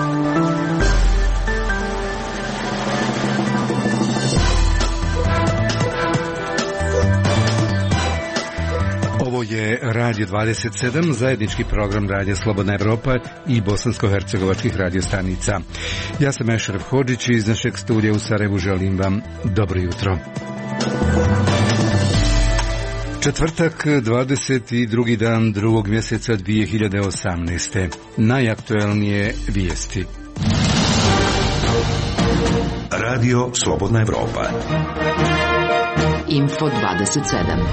Ovo je Radio 27, zajednički program Radija Slobodna Evropa i bosansko-hercegovačkih radiostanica. Ja sam Ešref Hodžić i iz našeg studija u Sarajevu želim vam dobro jutro. Četvrtak, 22. dan drugog mjeseca 2018. Najaktuelnije vijesti. Radio Slobodna Evropa. Info 27.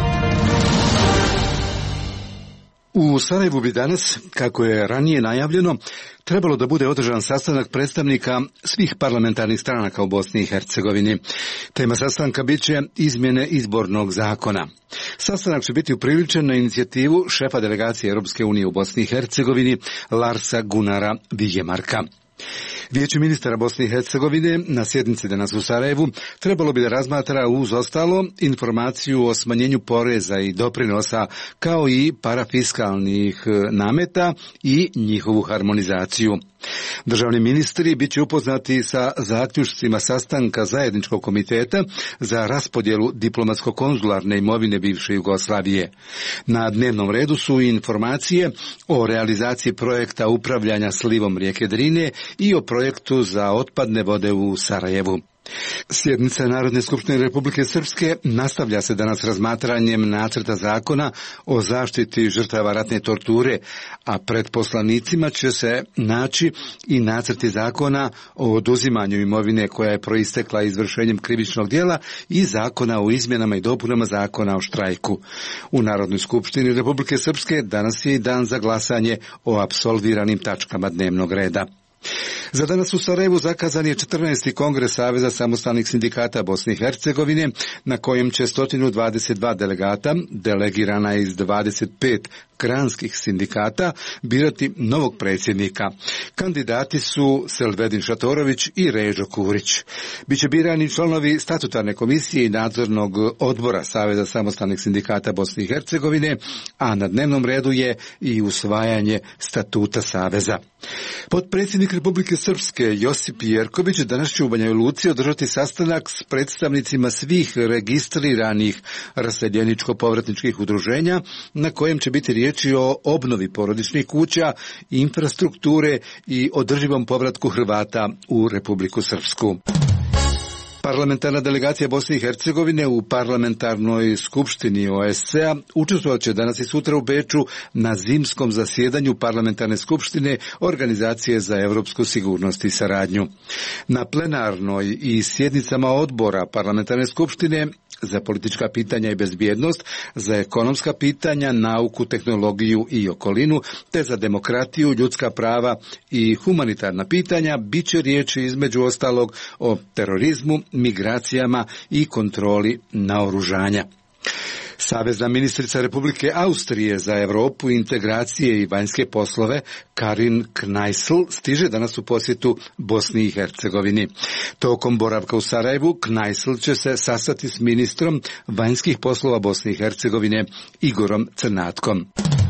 U Sarajevu bi danas, kako je ranije najavljeno, trebalo da bude održan sastanak predstavnika svih parlamentarnih stranaka u Bosni i Hercegovini. Tema sastanka bit će izmjene izbornog zakona. Sastanak će biti upriličen na inicijativu šefa delegacije Europske unije u Bosni i Hercegovini Larsa Gunara Vigemarka. Vijeće ministara Bosne i Hercegovine na sjednici danas u Sarajevu trebalo bi da razmatra uz ostalo informaciju o smanjenju poreza i doprinosa kao i parafiskalnih nameta i njihovu harmonizaciju. Državni ministri bit će upoznati sa zaključcima sastanka zajedničkog komiteta za raspodjelu diplomatsko-konzularne imovine bivše Jugoslavije. Na dnevnom redu su informacije o realizaciji projekta upravljanja slivom rijeke Drine i o projektu za otpadne vode u Sarajevu. Sjednica Narodne skupštine Republike Srpske nastavlja se danas razmatranjem nacrta zakona o zaštiti žrtava ratne torture, a pred poslanicima će se naći i nacrti zakona o oduzimanju imovine koja je proistekla izvršenjem krivičnog djela i zakona o izmjenama i dopunama zakona o štrajku. U Narodnoj skupštini Republike Srpske danas je i dan za glasanje o apsolviranim tačkama dnevnog reda. Za danas u Sarajevu zakazan je 14. kongres Saveza samostalnih sindikata Bosne i Hercegovine, na kojem će 122 delegata, delegirana iz 25 granskih sindikata, birati novog predsjednika. Kandidati su Selvedin Šatorović i Ređo Kurić. Biće birani članovi statutarne komisije i nadzornog odbora Saveza samostalnih sindikata Bosne i Hercegovine, a na dnevnom redu je i usvajanje statuta Saveza. Potpredsjednik Republike Srpske Josip Jerković danas će u Banja Luci održati sastanak s predstavnicima svih registriranih raseljeničko-povratničkih udruženja, na kojem će biti riječi o obnovi porodičnih kuća, infrastrukture i održivom povratku Hrvata u Republiku Srpsku. Parlamentarna delegacija Bosne i Hercegovine u parlamentarnoj skupštini OSCE-a učestvovat će danas i sutra u Beču na zimskom zasjedanju parlamentarne skupštine Organizacije za europsku sigurnost i saradnju. Na plenarnoj i sjednicama odbora parlamentarne skupštine za politička pitanja i bezbjednost, za ekonomska pitanja, nauku, tehnologiju i okolinu, te za demokratiju, ljudska prava i humanitarna pitanja, bit će riječi između ostalog o terorizmu, migracijama i kontroli naoružanja. Savezna ministrica Republike Austrije za Europu, integracije i vanjske poslove Karin Kneissl stiže danas u posjetu Bosni i Hercegovini. Tokom boravka u Sarajevu Kneissl će se sastati s ministrom vanjskih poslova Bosne i Hercegovine Igorom Crnatkom.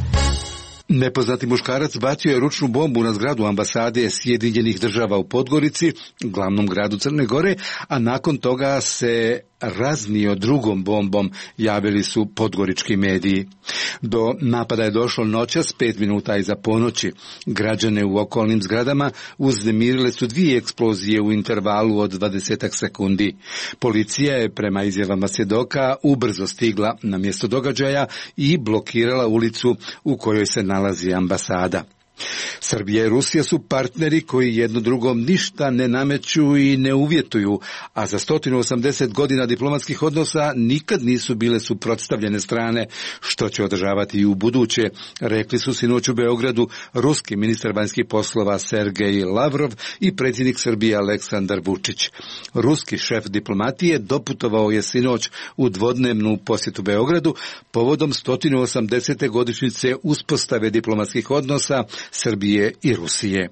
Nepoznati muškarac bacio je ručnu bombu na zgradu ambasade Sjedinjenih država u Podgorici, glavnom gradu Crne Gore, a nakon toga se raznio drugom bombom, javili su podgorički mediji. Do napada je došlo noćas 5 minuta iza ponoći. Građane u okolnim zgradama uznemirile su 2 eksplozije u intervalu od 20 sekundi. Policija je prema izjavama svjedoka ubrzo stigla na mjesto događaja i blokirala ulicu u kojoj se nalazi ambasada. Srbija i Rusija su partneri koji jedno drugom ništa ne nameću i ne uvjetuju, a za 180 godina diplomatskih odnosa nikad nisu bile suprotstavljene strane, što će održavati i u buduće, rekli su sinoć u Beogradu ruski ministar vanjskih poslova Sergej Lavrov i predsjednik Srbije Aleksandar Vučić. Ruski šef diplomatije doputovao je sinoć u dvodnevnu posjetu Beogradu povodom 180. godišnjice uspostave diplomatskih odnosa Srbije i Rusije.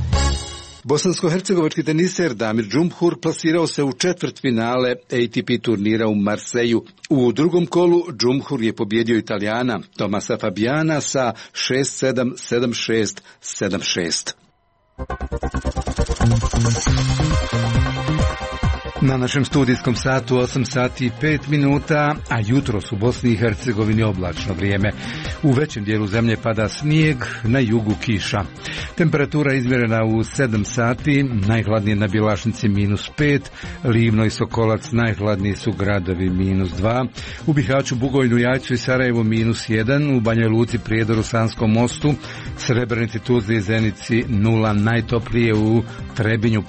Bosansko-hercegovački teniser Damir Džumhur plasirao se u četvrtfinale ATP turnira u Marseju. U drugom kolu Džumhur je pobjedio Italijana Tomasa Fabiana sa 6-7, 7-6, 7-6. Na našem studijskom satu 8 sati i 5 minuta, a jutros u Bosni i Hercegovini oblačno vrijeme. U većem dijelu zemlje pada snijeg, na jugu kiša. Temperatura izmjerena u 7 sati, najhladnije na Bjelašnici -5, Livno i Sokolac najhladniji su gradovi -2, u Bihaću, Bugojnu, Jajcu i Sarajevu -1, u Banjoj Luci, Prijedoru, Sanskom mostu, Srebrenici, Tuzli i Zenici 0, najtoplije u Trebinju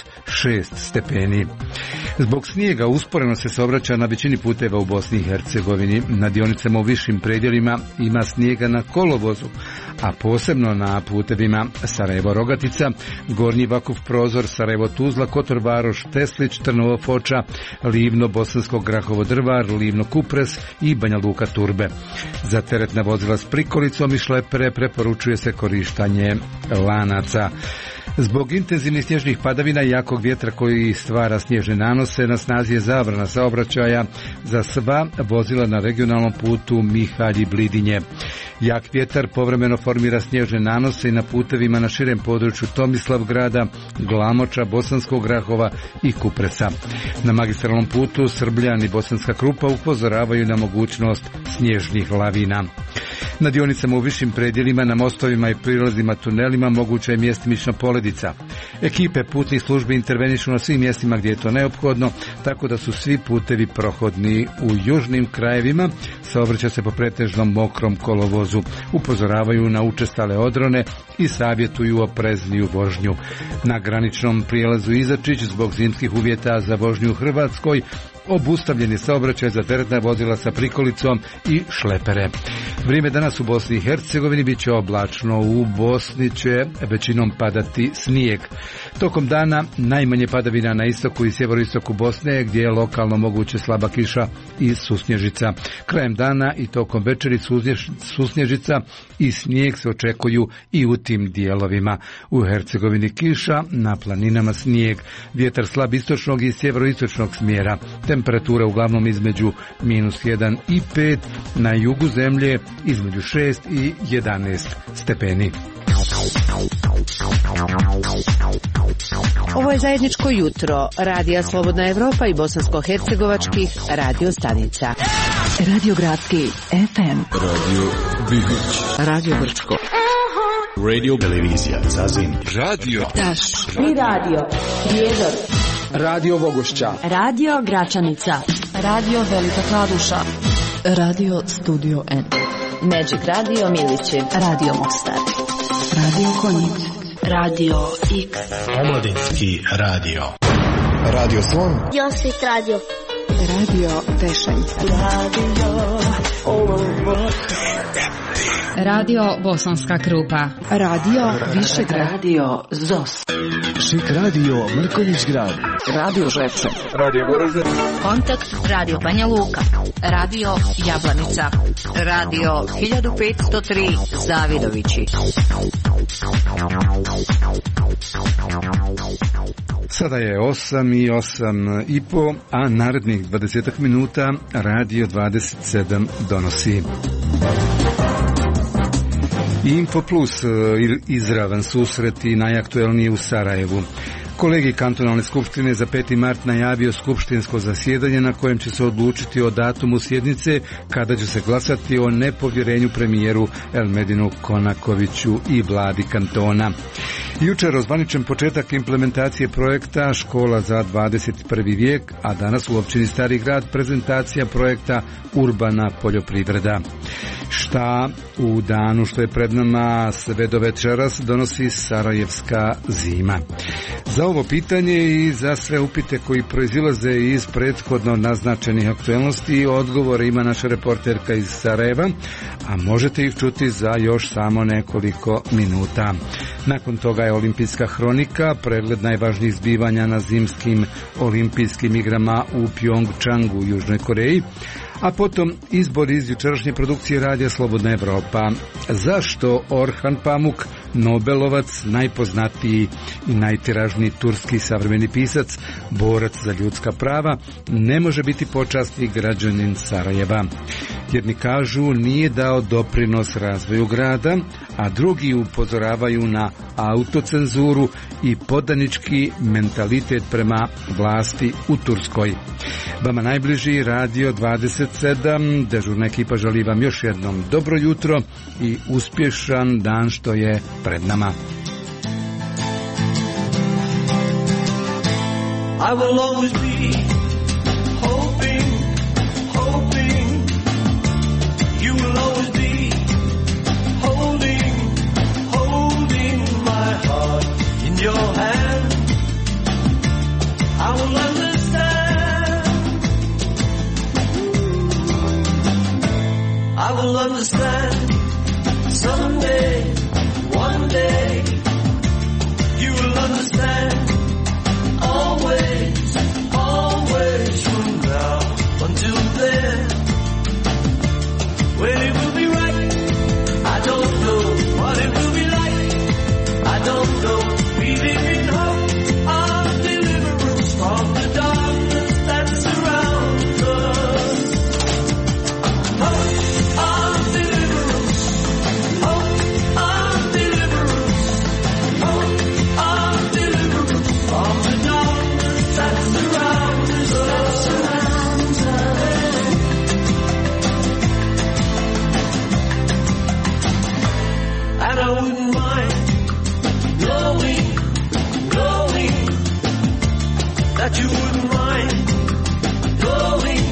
+6 stepeni. Zbog snijega usporeno se saobraća na većini puteva u Bosni i Hercegovini. Na dionicama u višim predjelima ima snijega na kolovozu, a posebno na putevima Sarajevo-Rogatica, Gornji Vakuf Prozor, Sarajevo-Tuzla, Kotor-Varoš, Teslić, Trnovo-Foča, Livno, Bosansko Grahovo-Drvar, Livno-Kupres i Banja Luka-Turbe. Za teretna vozila s prikolicom i šlepere preporučuje se korištanje lanaca. Zbog intenzivnih snježnih padavina i jakog vjetra koji stvara snježne nanose, na snazi je zabrana saobraćaja za sva vozila na regionalnom putu Mihalji-Blidinje. Jak vjetar povremeno formira snježne nanose i na putevima na širem području Tomislavgrada, Glamoča, Bosanskog Grahova i Kupresa. Na magistralnom putu Srbljan i Bosanska Krupa upozoravaju na mogućnost snježnih lavina. Na dionicama u višim predjelima, na mostovima i prilazima tunelima moguća je mjestimična poledica. Ekipe putnih službi intervenišu na svim mjestima gdje je to neophodno, tako da su svi putevi prohodni. U južnim krajevima saobraća se po pretežnom mokrom kolovozu. Upozoravaju na učestale odrone i savjetuju oprezniju vožnju. Na graničnom prijelazu Izačić zbog zimskih uvjeta za vožnju u Hrvatskoj obustavljen je saobraćaj za teretna vozila sa prikolicom i šlepere. Vrijeme danas u Bosni i Hercegovini bit će oblačno, u Bosni će većinom padati snijeg. Tokom dana najmanje padavina na istoku i sjeveroistoku Bosne, gdje je lokalno moguće slaba kiša i susnježica. Krajem dana i tokom večeri susnježica i snijeg se očekuju i u tim dijelovima. U Hercegovini kiša, na planinama snijeg, vjetar slab istočnog i sjeveroistočnog smjera. Temperatura uglavnom između -1 i 5, na jugu zemlje između 6 i 11 stepeni. Ovo je zajedničko jutro Radija Slobodna Evropa i bosansko-hercegovačkih radio stanica. Radio Gradski FM, Radio Bihić, Radio Brčko, Radio Televizija Zazin, Radio Taš, Tri radio Prijedor, Radio Vogošća, Radio Gračanica, Radio Velika Kladuša, Radio Studio N, Magic Radio Milići, Radio Mostar, Radio Konjic, Radio X, Omladinski radio, Radio Slon, Josvit Radio, Radio Tešelj, Radio Bosanska Krupa, Radio Višegrad, Radio Zos, Šik Radio Mrkonjić Grad, Radio Žepče, Radio Goražde, Kontakt Radio Banja Luka, Radio Jablanica, Radio 1503 Zavidovići. Sada je 8 i 8 i po, a narednih 20 minuta Radio 27 donosi Info Plus, izravan susret i najaktuelnije u Sarajevu. Kolegi kantonalne skupštine za 5. mart najavio skupštinsko zasjedanje na kojem će se odlučiti o datumu sjednice kada će se glasati o nepovjerenju premijeru Elmedinu Konakoviću i vladi kantona. Jučer ozvaničen početak implementacije projekta Škola za 21. vijek, a danas u općini Stari Grad prezentacija projekta Urbana poljoprivreda. Šta u danu što je pred nama sve do večeras donosi sarajevska zima? Za ovo pitanje i za sve upite koji proizilaze iz prethodno naznačenih aktualnosti odgovore ima naša reporterka iz Sarajeva, a možete ih čuti za još samo nekoliko minuta. Nakon toga je olimpijska hronika, pregled najvažnijih zbivanja na zimskim olimpijskim igrama u Pjongčangu u Južnoj Koreji, a potom izbor iz jučerašnje produkcije Radija Slobodna Evropa. Zašto Orhan Pamuk, Nobelovac, najpoznatiji i najtiražniji turski savremeni pisac, borac za ljudska prava, ne može biti počasni građanin Sarajeva? Jedni kažu nije dao doprinos razvoju grada, a drugi upozoravaju na autocenzuru i podanički mentalitet prema vlasti u Turskoj. Vama najbliži Radio 27, dežurna ekipa želi vam još jednom dobro jutro i uspješan dan što je pred nama. I will always be hoping, you will always be holding my heart in your hand. I will understand someday, one day, you will understand. Always from now until then. When it will be right, I don't know. What it will be like, I don't know. We live in hope of deliverance from the darkness that surrounds us. Hope of deliverance, hope of deliverance, hope of deliverance from the darkness that surrounds us. And I wouldn't mind knowing that you wouldn't mind going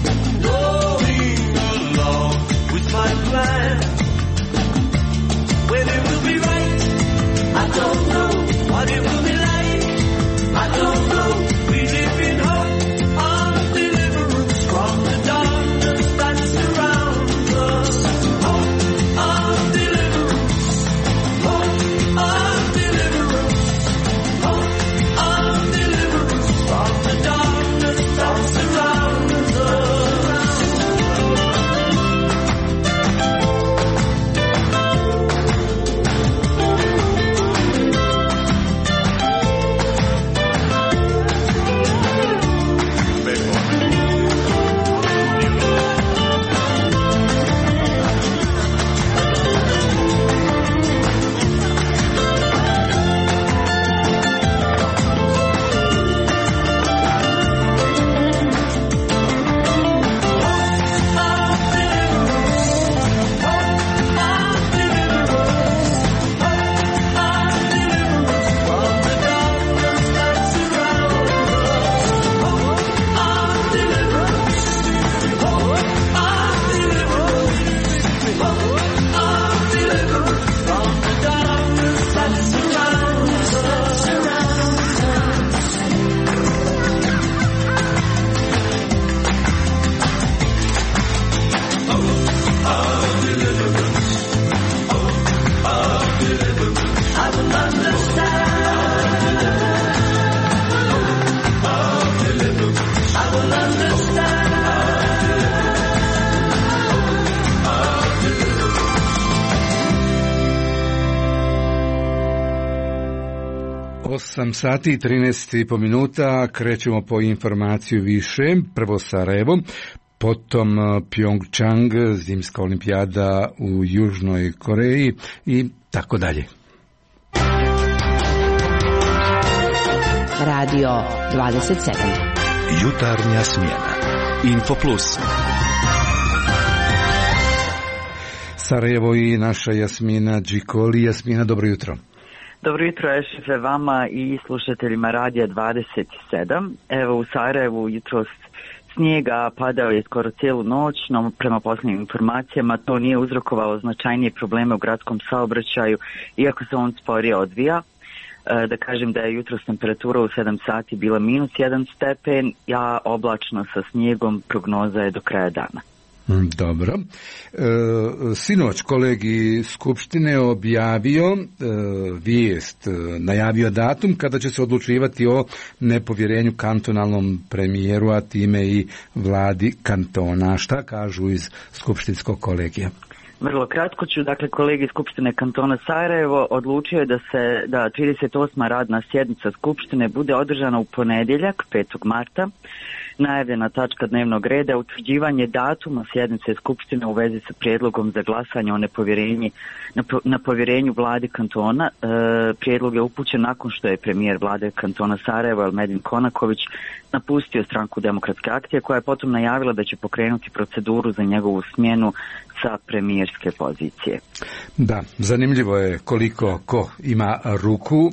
along with my plan. When it will be right, I don't know. What it will be like, I don't know. We live in hope of deliverance from the darkness that surrounds us. Hope of deliverance, hope of deliverance, hope of deliverance from the darkness that surrounds us. Sati i 13,5 minuta, krećemo po informaciju više. Prvo Sarajevo, potom Pyeongchang, zimska olimpijada u Južnoj Koreji i tako dalje. Radio 27. Jutarnja smjena. Info Plus. Sarajevo i naša Jasmina Đikoli. Jasmina, dobro jutro. Dobro jutro, Ešife, vama i slušateljima Radija 27. Evo u Sarajevu jutros snijega padao je skoro cijelu noć, no prema posljednjim informacijama to nije uzrokovalo značajnije probleme u gradskom saobraćaju, iako se on sporije odvija. Da kažem da je jutros temperatura u 7 sati bila -1 stepen, a oblačno sa snijegom, prognoza je do kraja dana. Dobro. Sinoć kolegi Skupštine objavio vijest, najavio datum kada će se odlučivati o nepovjerenju kantonalnom premijeru, a time i vladi kantona. Šta kažu iz Skupštinskog kolegija? Vrlo kratko ću, dakle, kolegi Skupštine kantona Sarajevo odlučio je da 38. radna sjednica Skupštine bude održana u ponedjeljak, 5. marta, Najavljena tačka dnevnog reda je utvrđivanje datuma sjednice Skupštine u vezi sa prijedlogom za glasanje o na povjerenju vladi kantona. Prijedlog je upućen nakon što je premijer vlade kantona Sarajevo Elmedin Konaković napustio stranku Demokratske akcije, koja je potom najavila da će pokrenuti proceduru za njegovu smjenu sa premijerske pozicije. Da, zanimljivo je koliko ko ima ruku,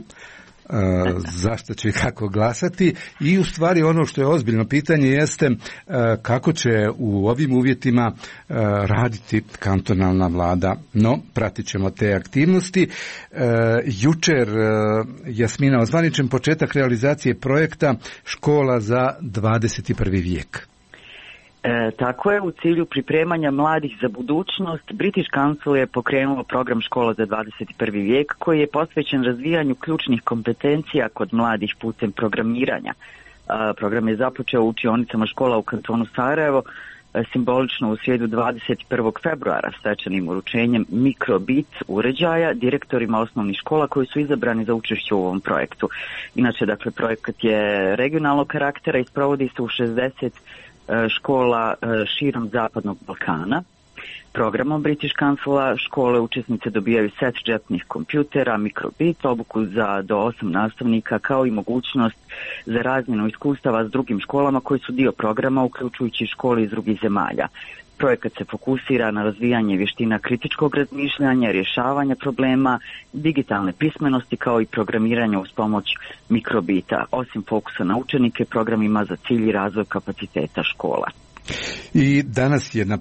zašto će i kako glasati, i u stvari ono što je ozbiljno pitanje jeste kako će u ovim uvjetima raditi kantonalna vlada. No, pratit ćemo te aktivnosti. Jučer, Jasmina, ozvaničen početak realizacije projekta Škola za 21. vijek. Tako je, u cilju pripremanja mladih za budućnost, British Council je pokrenuo program Škola za 21. vijek koji je posvećen razvijanju ključnih kompetencija kod mladih putem programiranja. Program je započeo u učionicama škola u kantonu Sarajevo, simbolično u srijedu 21. februara svečanim uručenjem mikrobit uređaja direktorima osnovnih škola koji su izabrani za učešće u ovom projektu. Inače, dakle, projekat je regionalnog karaktera i sprovodi se u 60 škola širom Zapadnog Balkana. Programom British Councila škole učesnice dobijaju set džepnih kompjutera, mikrobit, obuku do 8 nastavnika, kao i mogućnost za razmjenu iskustava s drugim školama koji su dio programa, uključujući škole iz drugih zemalja. Projekat se fokusira na razvijanje vještina kritičkog razmišljanja, rješavanja problema, digitalne pismenosti, kao i programiranja uz pomoć mikrobita. Osim fokusa na učenike, program ima za cilj razvoj kapaciteta škola. I danas jedna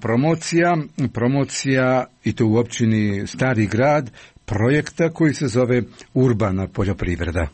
promocija i to u općini Stari Grad, projekta koji se zove Urbana poljoprivreda.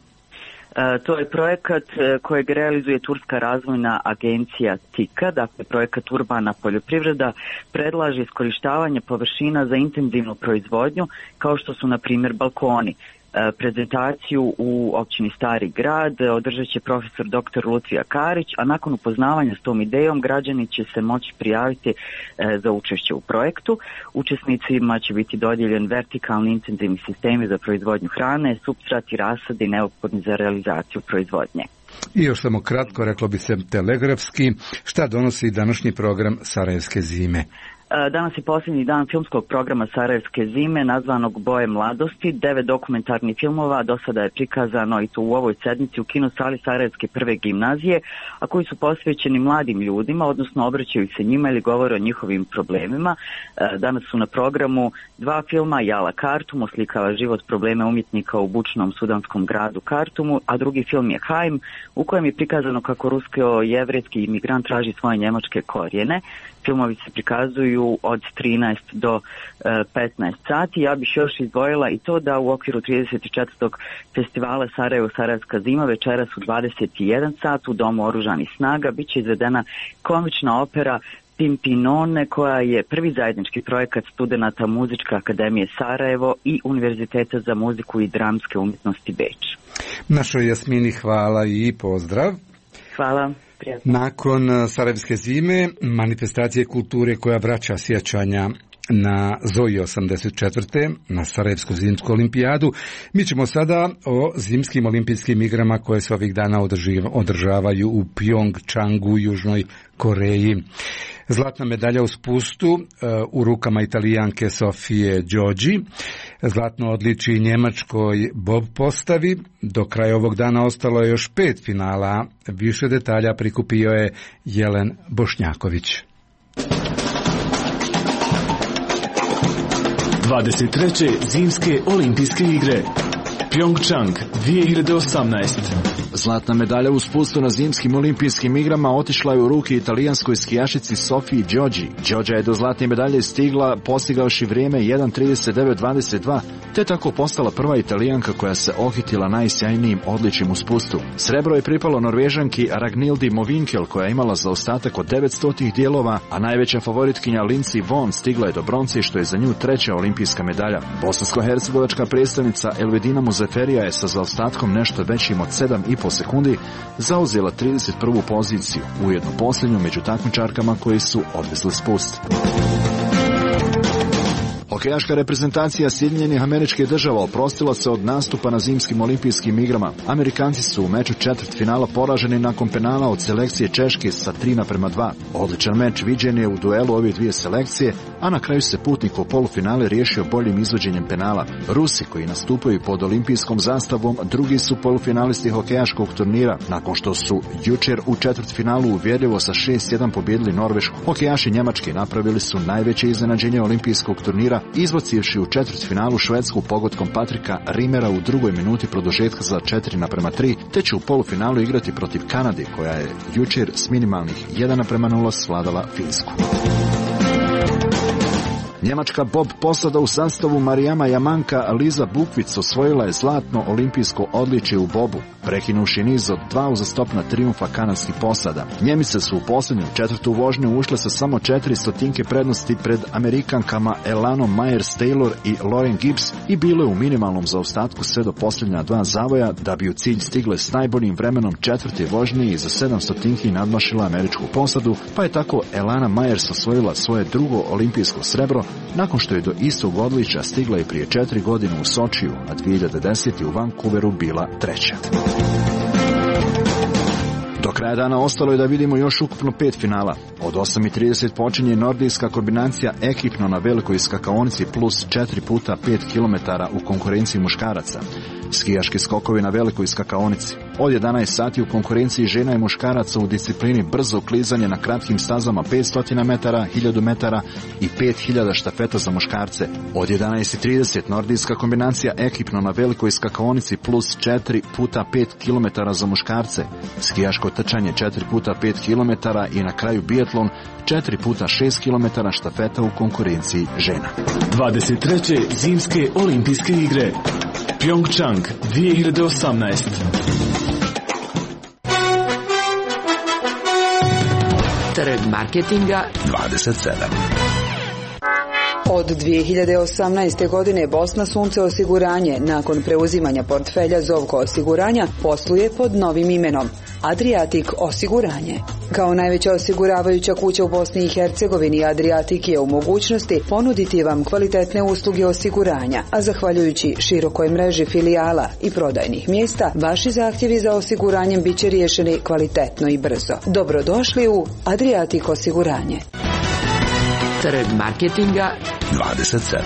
To je projekat kojeg realizuje Turska razvojna agencija TIKA, dakle projekat Urbana poljoprivreda predlaže iskorištavanje površina za intenzivnu proizvodnju, kao što su na primjer balkoni. Prezentaciju u općini Stari Grad održat će profesor dr. Lutvija Karić, a nakon upoznavanja s tom idejom građani će se moći prijaviti za učešće u projektu. Učesnicima će biti dodijeljen vertikalni intenzivni sistemi za proizvodnju hrane, supstrat i rasadi neophodni za realizaciju proizvodnje. I još samo kratko, reklo bi se telegrafski, šta donosi današnji program Sarajevske zime? Danas je posljednji dan filmskog programa Sarajevske zime, nazvanog Boje mladosti. 9 dokumentarnih filmova do sada je prikazano i to u ovoj sedmici u kinosali Sarajevske prve gimnazije, a koji su posvećeni mladim ljudima, odnosno obraćaju se njima ili govore o njihovim problemima. Danas su na programu 2 filma. Jala Kartum oslikava život probleme umjetnika u bučnom sudanskom gradu Kartumu, a drugi film je Haim, u kojem je prikazano kako rusko-jevrejski imigrant traži svoje njemačke korijene. Filmovi se prikazuju od 13 do 15 sati. Ja bih još izdvojila i to da u okviru 34. festivala Sarajevo Sarajevska zima večeras u 21 sat u Domu oružanih snaga bit će izvedena komična opera Pimpinone, koja je prvi zajednički projekat studenata Muzičke akademije Sarajevo i Univerziteta za muziku i dramske umjetnosti Beč. Našoj Jasmini hvala i pozdrav. Hvala. Nakon Sarajevske zime, manifestacije kulture koja vraća sjećanja na Zoji 84. na Sarajevsku zimsku olimpijadu, mi ćemo sada o zimskim olimpijskim igrama koje se ovih dana održavaju u Pjongčangu u Južnoj Koreji. Zlatna medalja u spustu u rukama Italijanke Sofije Đođi, zlatno odličje njemačkoj bob postavi. Do kraja ovog dana ostalo je još 5 finala. Više detalja prikupio je Jelen Bošnjaković. 23. zimske olimpijske igre Pjongčang 2018. Zlatna medalja u spustu na zimskim olimpijskim igrama otišla je u ruke italijanskoj skijašici Sofiji Đođi. Đođa je do zlatne medalje postigavši vrijeme 1:39:22, te tako postala prva Italijanka koja se ohitila najsjajnijim odličjem u spustu. Srebro je pripalo Norvežanki Ragnhildi Mowinckel, koja je imala zaostatak od 900 dijelova, a najveća favoritkinja Lindsey Vonn stigla je do bronce, što je za nju 3. olimpijska medalja. Bosansko-hercegovačka predstavnica Elvedina Muzeferija je sa zaostatkom nešto većim od 7,5 sekundi zauzela 31. poziciju, ujedno posljednju među takmičarkama koji su odvezli spust. Hokejaška reprezentacija Sjedinjenih Američkih Država oprostila se od nastupa na zimskim olimpijskim igrama. Amerikanci su u meču četvrtfinala poraženi nakon penala od selekcije Češke sa 3:2. Odličan meč viđen je u duelu ove dvije selekcije, a na kraju se putnik u polufinale riješio boljim izvođenjem penala. Rusi, koji nastupaju pod olimpijskom zastavom, drugi su polufinalisti hokejaškog turnira, nakon što su jučer u četvrtfinalu uvjerljivo sa 6:1 pobjedili Norvešku. Hokejaši Njemačke napravili su najveće iznenađenje olimpijskog turnira, izbacivši u četvrtfinalu Švedsku pogodkom Patrika Rimera u drugoj minuti produžetka za 4:3, te će u polufinalu igrati protiv Kanade, koja je jučer s minimalnih 1:0 svladala Finsku. Njemačka bob posada u sastavu Marijama Jamanka Liza Bukvic osvojila je zlatno olimpijsko odličje u bobu, prekinuši niz od 2 uzastopna trijumfa kanadskih posada. Njemice su u posljednju četvrtu vožnju ušle sa samo 400 prednosti pred Amerikankama Elanom Myers-Taylor i Lauren Gibbs i bile u minimalnom zaostatku sve do posljednja 2 zavoja, da bi u cilj stigle s najboljim vremenom četvrte vožnje i za 700 nadmašila američku posadu, pa je tako Elana Myers osvojila svoje drugo olimpijsko srebro, nakon što je do istog odličja stigla i prije 4 godine u Sočiju, a 2010. u Vancouveru bila treća. Do kraja dana ostalo je da vidimo još ukupno 5 finala. Od 8:30 počinje nordijska kombinacija ekipno na velikoj skakaonici plus 4x5 km u konkurenciji muškaraca. Skijaški skokovi na velikoj skakaonici. Od 11 sati u konkurenciji žena i muškaraca u disciplini brzo klizanje na kratkim stazama 500 metara, 1000 metara i 5000 štafeta za muškarce. Od 11:30 nordijska kombinacija ekipno na velikoj skakaonici plus 4x5 km za muškarce. Skijaško trčanje 4x5 km i na kraju biatlon 4x6 km štafeta u konkurenciji žena. 23. zimske olimpijske igre. Pyeongchang 2018. Trg marketinga 27. Od 2018. godine Bosna Sunce osiguranje, nakon preuzimanja portfelja Zovko osiguranja, posluje pod novim imenom Adriatic osiguranje. Kao najveća osiguravajuća kuća u Bosni i Hercegovini, Adriatic je u mogućnosti ponuditi vam kvalitetne usluge osiguranja, a zahvaljujući širokoj mreži filijala i prodajnih mjesta, vaši zahtjevi za osiguranjem bit će riješeni kvalitetno i brzo. Dobrodošli u Adriatic osiguranje. Trg marketinga 27.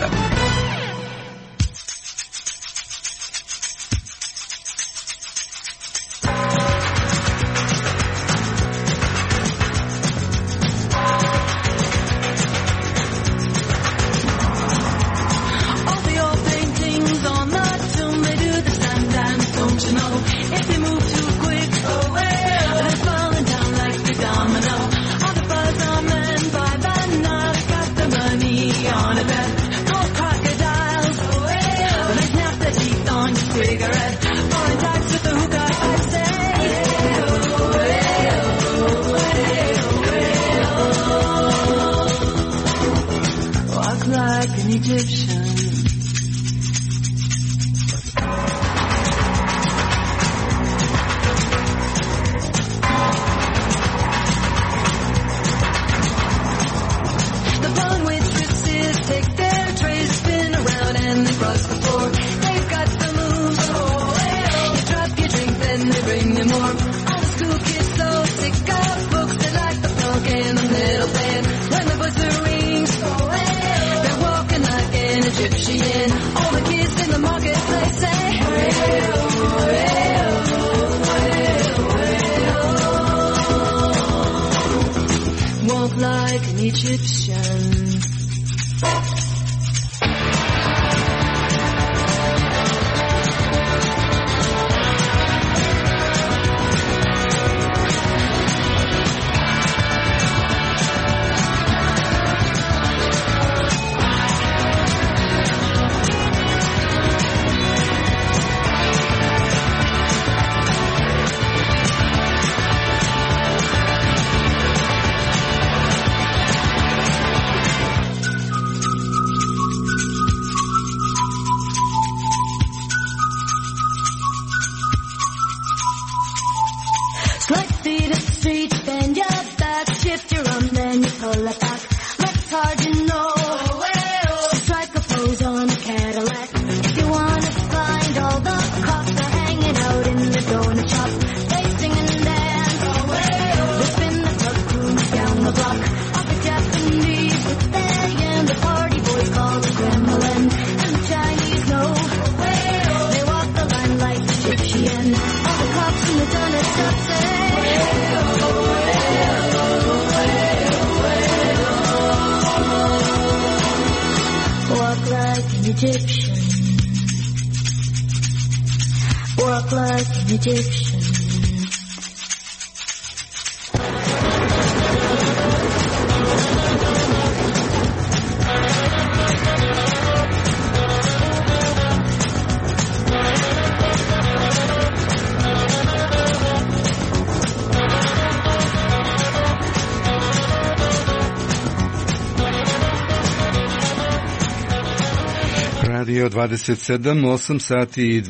Egyptian. Walk like an Egyptian. Radio 27, 8 sati i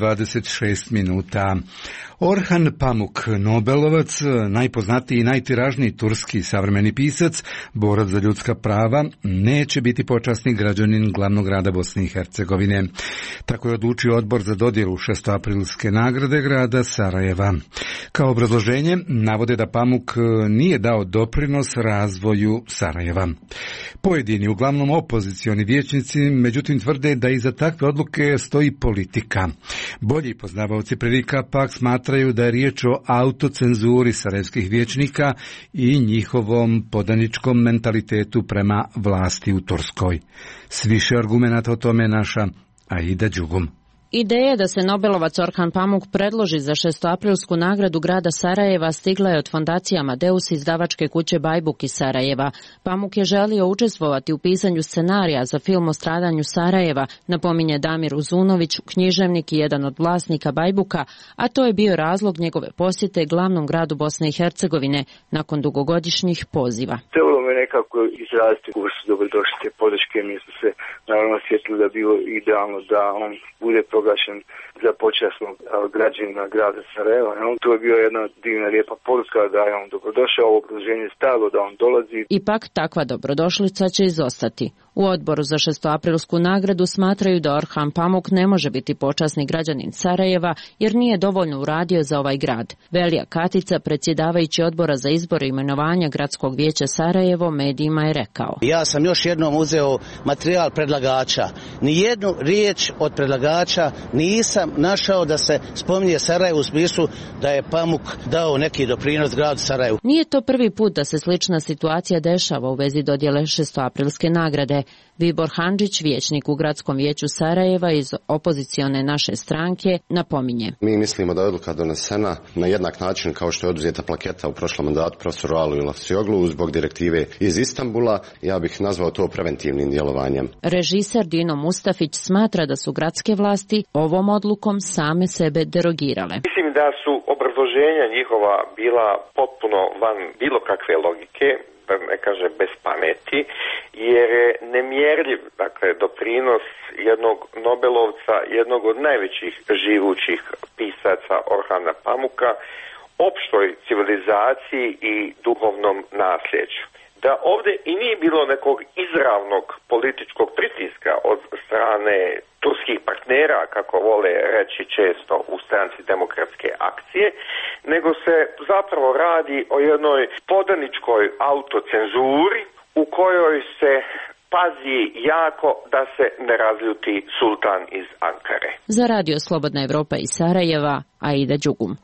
26 minuta. Orhan Pamuk, Nobelovac, najpoznatiji i najtiražniji turski savremeni pisac, borac za ljudska prava, neće biti počasni građanin glavnog grada Bosne i Hercegovine. Tako je odlučio odbor za dodjelu 6. nagrade grada Sarajeva. Kao obrazloženje navode da Pamuk nije dao doprinos razvoju Sarajeva. Pojedini, uglavnom opozicioni vijećnici, međutim tvrde da iza takve odluke stoji politika. Bolji poznavaoci prilika pak smatraju da je riječ o autocenzuri sarajevskih vijećnika i njihovom podaničkom mentalitetu prema vlasti u Turskoj. S više argumenata o tome naša Aida Đugum. Ideja da se Nobelovac Orhan Pamuk predloži za 6. nagradu grada Sarajeva stigla je od fondacije Amadeus izdavačke kuće Bajbuk iz Sarajeva. Pamuk je želio učestvovati u pisanju scenarija za film o stradanju Sarajeva, napominje Damir Uzunović, književnik i jedan od vlasnika Bajbuka, a to je bio razlog njegove posjete glavnom gradu Bosne i Hercegovine nakon dugogodišnjih poziva. Trebalo me nekako izraziti vrstu dobrodošlice podrške, mi smo se naravno sjetili da bilo idealno da on bude proglašen za počasnog građanina grada Sarajeva. To je bio jedna divna lijepa poruka da je on dobrodošao, ovo okruženje stajalo da on dolazi. Ipak takva dobrodošlica će izostati. U odboru za 6. nagradu smatraju da Orhan Pamuk ne može biti počasni građanin Sarajeva jer nije dovoljno uradio za ovaj grad. Velija Katica, predsjedavajući odbora za izbor i imenovanja gradskog vijeća Sarajevo, medijima je rekao: Ja sam još jednom uzeo materijal predlagača. Nijednu riječ od predlagača nisam našao da se spominje Sarajevo u smislu da je Pamuk dao neki doprinos gradu Sarajevu. Nije to prvi put da se slična situacija dešava u vezi dodjele 6. nagrade. Vibor Handžić, vijećnik u gradskom vijeću Sarajeva iz opozicione naše stranke, napominje: Mi mislimo da je odluka donesena na jednak način kao što je oduzeta plaketa u prošlom mandatu profesoru Aliju Lafcioglu zbog direktive iz Istanbula. Ja bih nazvao to preventivnim djelovanjem. Režiser Dino Mustafić smatra da su gradske vlasti ovom odlukom same sebe derogirale. Mislim da su obrazloženja njihova bila potpuno van bilo kakve logike, da ne kaže bez pameti, jer je nemjerljiv, dakle, doprinos jednog Nobelovca, jednog od najvećih živućih pisaca Orhana Pamuka, opštoj civilizaciji i duhovnom nasljeđu. Da ovdje i nije bilo nekog izravnog političkog pritiska od strane turskih partnera, kako vole reći često u stranci Demokratske akcije, nego se zapravo radi o jednoj podaničkoj autocenzuri u kojoj se pazi jako da se ne razljuti sultan iz Ankare. Za Radio Slobodna Evropa iz Sarajeva, Aida Đugum.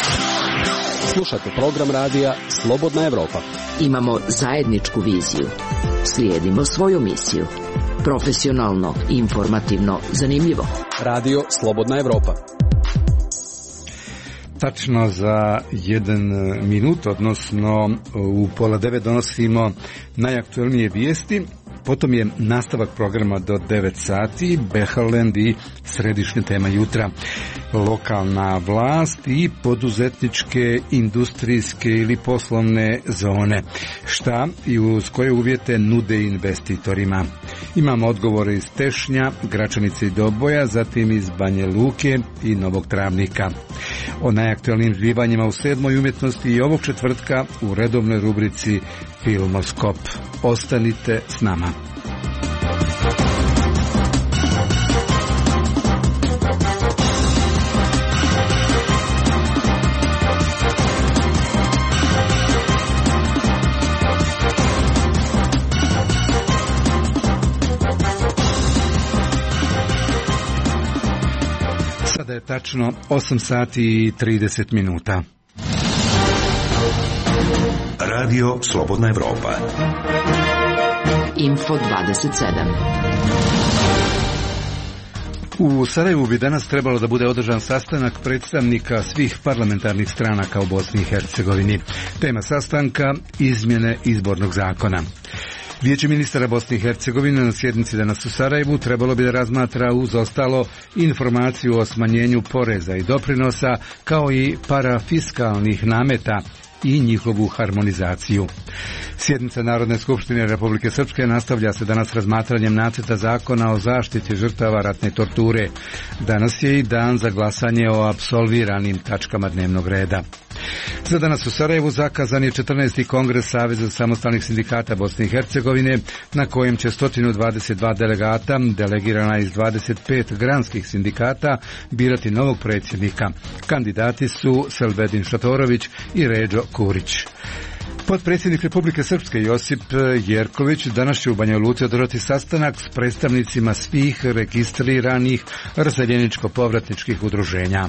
Slušate program radija Slobodna Evropa. Imamo zajedničku viziju. Slijedimo svoju misiju. Profesionalno, informativno, zanimljivo. Radio Slobodna Evropa. Tačno za 1 minut, odnosno u 8:30 donosimo najaktuelnije vijesti. Potom je nastavak programa do 9 sati, Beharland i središnja tema jutra. Lokalna vlast i poduzetničke, industrijske ili poslovne zone. Šta i uz koje uvjete nude investitorima? Imamo odgovore iz Tešnja, Gračanice i Doboja, zatim iz Banje Luke i Novog Travnika. O najaktualnim zbivanjima u 7. umjetnosti i ovog četvrtka u redovnoj rubrici Filmoskop. Ostanite s nama. Sada je tačno 8 sati i 30 minuta. Radio Slobodna Evropa. Info 27. U Sarajevu bi danas trebalo da bude održan sastanak predstavnika svih parlamentarnih stranaka u Bosni i Hercegovini. Tema sastanka izmjene izbornog zakona. Vijeće ministara Bosne i Hercegovine na sjednici danas u Sarajevu trebalo bi da razmatra uz ostalo informaciju o smanjenju poreza i doprinosa kao i parafiskalnih nameta i njihovu harmonizaciju. Sjednica Narodne skupštine Republike Srpske nastavlja se danas razmatranjem nacrta zakona o zaštiti žrtava ratne torture. Danas je i dan za glasanje o apsolviranim tačkama dnevnog reda. Za danas u Sarajevu zakazan je 14. kongres Saveza samostalnih sindikata Bosne i Hercegovine, na kojem će 122 delegata, delegirana iz 25 granskih sindikata, birati novog predsjednika. Kandidati su Selbedin Šatorović i Ređo Kurić. Potpredsjednik Republike Srpske Josip Jerković danas će u Banja Luci održati sastanak s predstavnicima svih registriranih raseljeničko-povratničkih udruženja.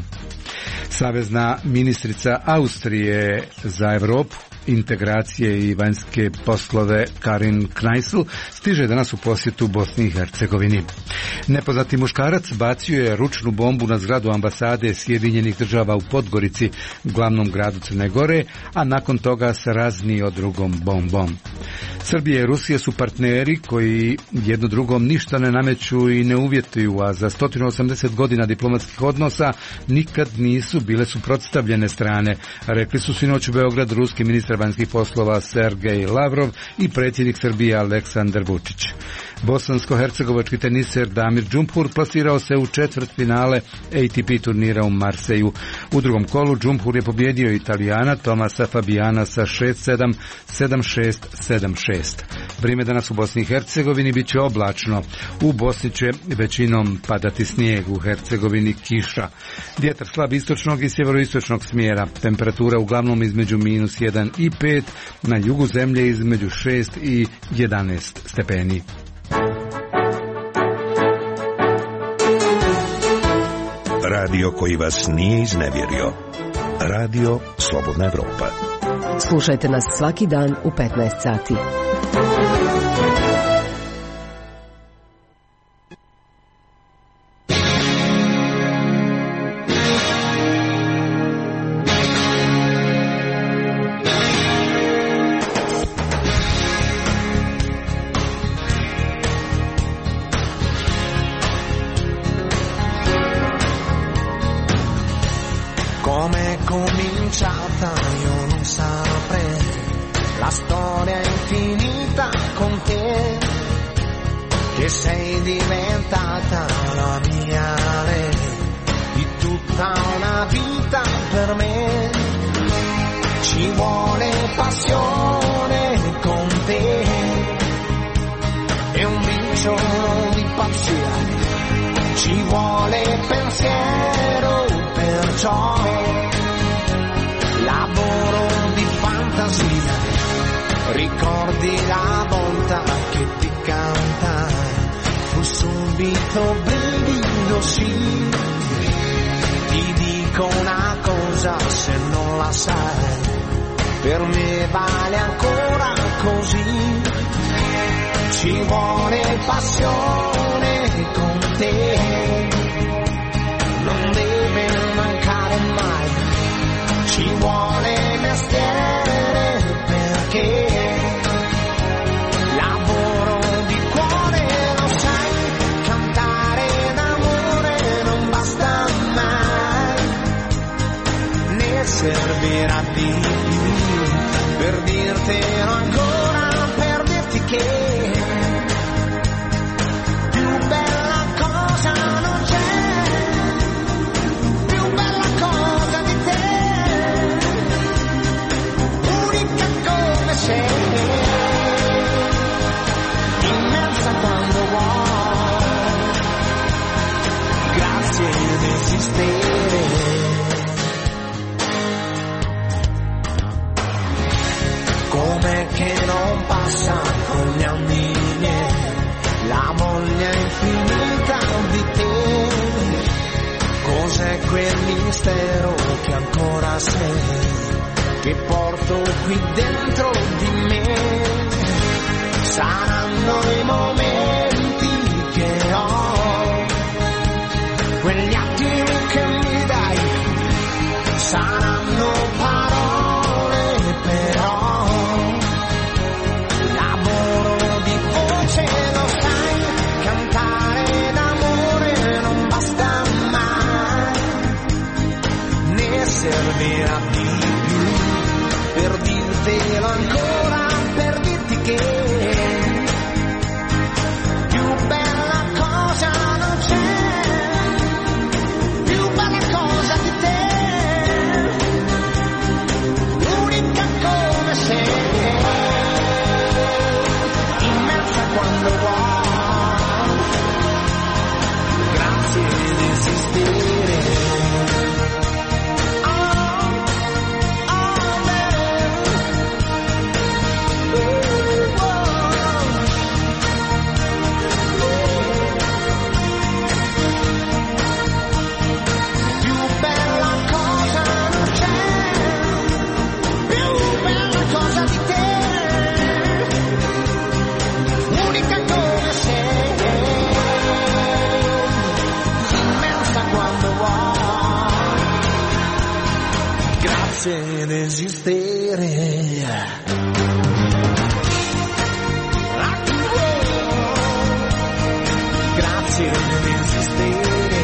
Savezna ministrica Austrije za Europu, integracije i vanjske poslove Karin Knajsl stiže danas u posjetu Bosni i Hercegovini. Nepoznati muškarac bacio je ručnu bombu na zgradu ambasade Sjedinjenih država u Podgorici, glavnom gradu Crne Gore, a nakon toga se raznio drugom bombom. Srbija i Rusija su partneri koji jedno drugom ništa ne nameću i ne uvjetuju, a za 180 godina diplomatskih odnosa nikad nisu bile suprotstavljene strane, rekli su sinoć u Beogradu ruski ministar vanjskih poslova Sergej Lavrov i predsjednik Srbije Aleksandar Vučić. Bosansko-hercegovački teniser Damir Džumhur plasirao se u četvrtfinale ATP turnira u Marseju. U drugom kolu Džumhur je pobjedio Italijana Tomasa Fabijana sa 6-7, 7-6, 7-6. Vrijeme danas u Bosni i Hercegovini bit će oblačno. U Bosni će većinom padati snijeg, u Hercegovini kiša. Vjetar slab istočnog i sjeveroistočnog smjera. Temperatura uglavnom između -1 i 5, na jugu zemlje između 6 i 11 stepeni. Radio koji vas nije iznevjerio. Radio Slobodna Evropa. Slušajte nas svaki dan u 15 sati. Servirà di più per dirtelo ancora, per dirti che più bella cosa non c'è, più bella cosa di te, unica come sei, immensa quando vuoi, grazie di esistere. Come che non passa con gli anni miei la voglia infinita di te, cos'è quel mistero che ancora sei, che porto qui dentro di me, saranno i momenti che ho quegli attimi che mi dai saranno parole, però lavoro di voce, lo sai, cantare d'amore non basta mai, ne servirà di più per dirtelo ancora, per dirti che più bella cosa non c'è, più bella cosa di te, unica come sei, immensa quando vuoi, grazie di esistere. Ed esistere. Grazie di esistere.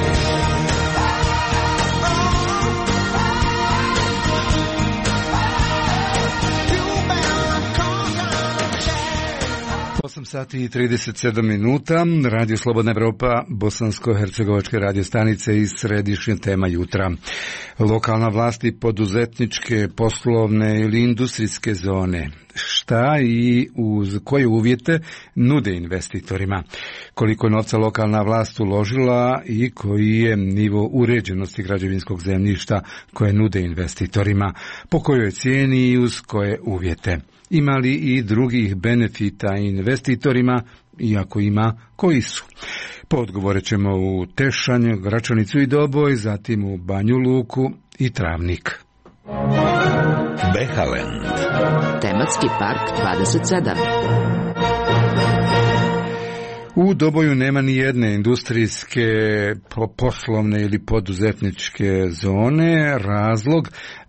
Più bella cosa non c'è. 8 sati i 37 minuta, Radio Slobodna Evropa, bosansko-hercegovačke radio stanice i središnja tema jutra. Lokalna vlast i poduzetničke, poslovne ili industrijske zone. Šta i uz koje uvjete nude investitorima? Koliko novca lokalna vlast uložila i koji je nivo uređenosti građevinskog zemljišta koje nude investitorima? Po kojoj cijeni i uz koje uvjete? Ima li i drugih benefita investitorima, iako ima, koji su? Po odgovore ćemo u Tešanj, Gračanicu i Doboj, zatim u Banju Luku i Travnik. Behaland. Tematski park 27. U Doboju nema ni jedne industrijske, poslovne ili poduzetničke zone, razlog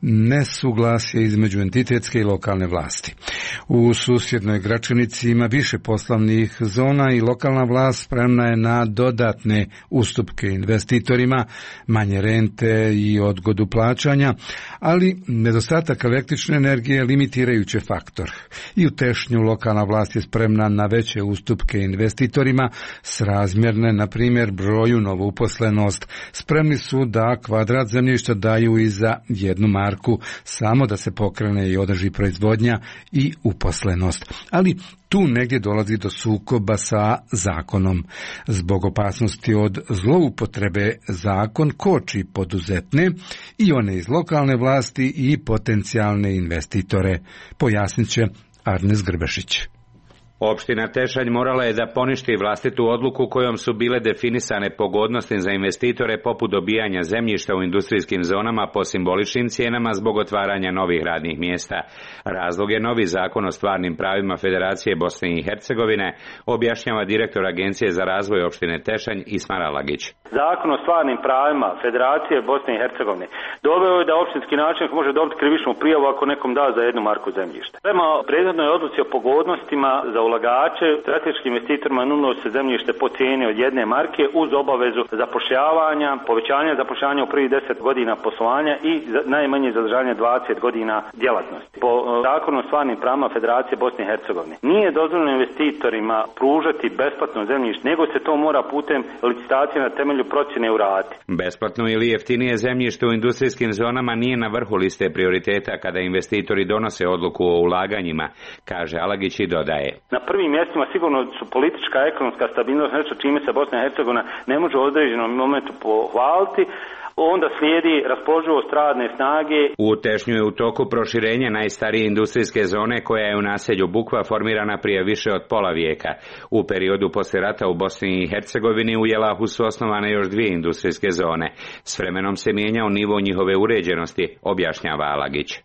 nesuglasje između entitetske i lokalne vlasti. U susjednoj Gračanici ima više poslovnih zona i lokalna vlast spremna je na dodatne ustupke investitorima, manje rente i odgodu plaćanja, ali nedostatak električne energije je limitirajući faktor. I u Tešnju lokalna vlast je spremna na veće ustupke investitorima, srazmjerne, na primjer, broju novouposlenost. Spremni su da kvadrat zemljišta daju i za 1 marku, samo da se pokrene i održi proizvodnja i uposlenost. Ali tu negdje dolazi do sukoba sa zakonom. Zbog opasnosti od zloupotrebe zakon koči poduzetne i one iz lokalne vlasti i potencijalne investitore. Pojasnit će Arnes Grbešić. Opština Tešanj morala je da poništi vlastitu odluku kojom su bile definisane pogodnosti za investitore poput dobijanja zemljišta u industrijskim zonama po simboličnim cijenama zbog otvaranja novih radnih mjesta. Razlog je novi zakon o stvarnim pravima Federacije Bosne i Hercegovine, objašnjava direktor Agencije za razvoj opštine Tešanj Ismar Alagić. Zakon o stvarnim pravima Federacije Bosne i Hercegovine doveo je da opštinski načelnik može dobiti krivičnu prijavu ako nekom da za 1 marku zemljišta. Prema prethodnoj odluci o pogodnostima za ulagače, strateškim investitorima nuno se zemljište po cijeni od 1 marke uz obavezu zapošljavanja, povećanja zapošljavanja u prvih 10 godina poslovanja i najmanje zadržanja 20 godina djelatnosti. Po zakonu o stvarnim pravima Federacije Bosne i Hercegovine nije dozvoljeno investitorima pružati besplatno zemljište, nego se to mora putem licitacije na temelju procjene uraditi. Besplatno ili jeftinije zemljište u industrijskim zonama nije na vrhu liste prioriteta kada investitori donose odluku o ulaganjima, kaže Alagić i dodaje. Na prvim mjestima sigurno su politička, ekonomska stabilnost, nešto čime se Bosna i Hercegovina ne može u određenom momentu pohvaliti. Onda slijedi raspoloživost radne snage. U Tešnju je u toku proširenje najstarije industrijske zone koja je u naselju Bukva formirana prije više od pola vijeka. U periodu poslije rata u Bosni i Hercegovini u Jelahu su osnovane još 2 industrijske zone. S vremenom se mijenjao nivo njihove uređenosti, objašnjava Alagić.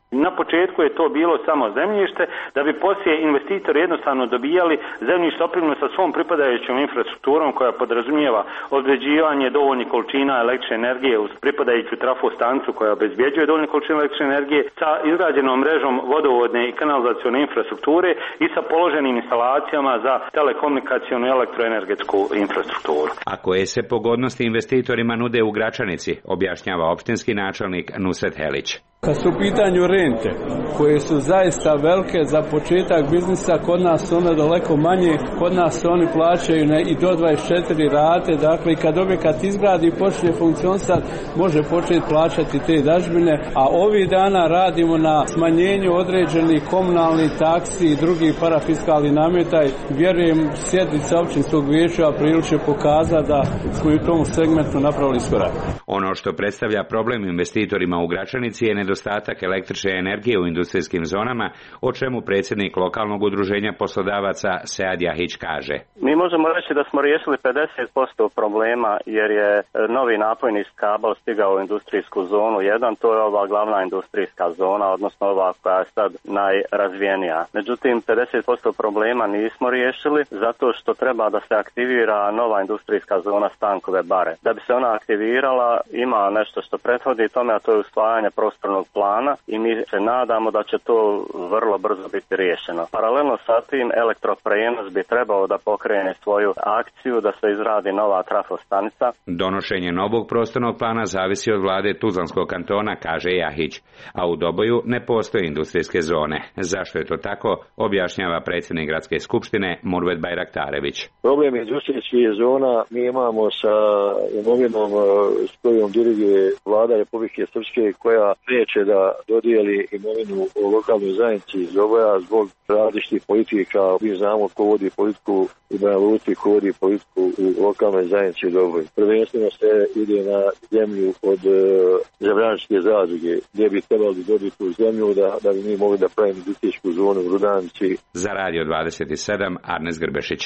Na početku je to bilo samo zemljište, da bi poslije investitori jednostavno dobijali zemljište opremljeno sa svom pripadajućom infrastrukturom koja podrazumijeva određivanje dovoljnih količina električne energije uz pripadajuću trafostanicu koja obezbjeđuje dovoljne količine električne energije sa izgrađenom mrežom vodovodne i kanalizacione infrastrukture i sa položenim instalacijama za telekomunikacionu i elektroenergetsku infrastrukturu. A koje se pogodnosti investitorima nude u Gračanici, objašnjava opštinski načelnik Nusret Helić. Kad su u pitanju rente, koje su zaista velike za početak biznisa, kod nas su one daleko manje, kod nas oni plaćaju i do 24 rate, dakle kad objekat izgradi i počne funkcionisati, može početi plaćati te dažbine, a ovih dana radimo na smanjenju određenih komunalnih taksi i drugih parafiskalnih nameta. Vjerujem, sjednica općinskog vijeća u aprilu će pokazati da smo u tom segmentu napravili iskorak. Ono što predstavlja problem investitorima u Gračanici je nedostatak električne energije u industrijskim zonama, o čemu predsjednik lokalnog udruženja poslodavaca Sead Jahić kaže. Mi možemo reći da smo riješili 50% problema jer je novi napojni kabel stigao u industrijsku zonu 1, to je ova glavna industrijska zona, odnosno ova koja je sad najrazvijenija. Međutim, 50% problema nismo riješili zato što treba da se aktivira nova industrijska zona Stankove bare. Da bi se ona aktivirala, ima nešto što prethodi tome, a to je usvajanje prostornog plana i mi se nadamo da će to vrlo brzo biti riješeno. Paralelno sa tim elektroprenos bi trebao da pokrene svoju akciju da se izradi nova trafostanica. Donošenje novog prostornog plana zavisi od vlade Tuzlanskog kantona, kaže Jahić, a u Doboju ne postoje industrijske zone. Zašto je to tako, objašnjava predsjednik gradske skupštine Murvet Bajraktarević. Problem industrijskih zona mi imamo sa imovinom s kojom diriguje vlada Republike Srpske, koja neće da dodijeli imovinu u lokalnoj zajednici iz Doboja zbog različitih politika. Mi znamo ko vodi politiku u Banja Luci, ko vodi politiku u lokalnoj zajednici u Doboju. Prvenstveno se ide na zemlju od Zabrančke zadruge, gdje bi trebali dobiti tu zemlju da bi mi mogli da pravimo industrijsku zonu u Rudanici. Za Radio 27, Arnes Grbešić.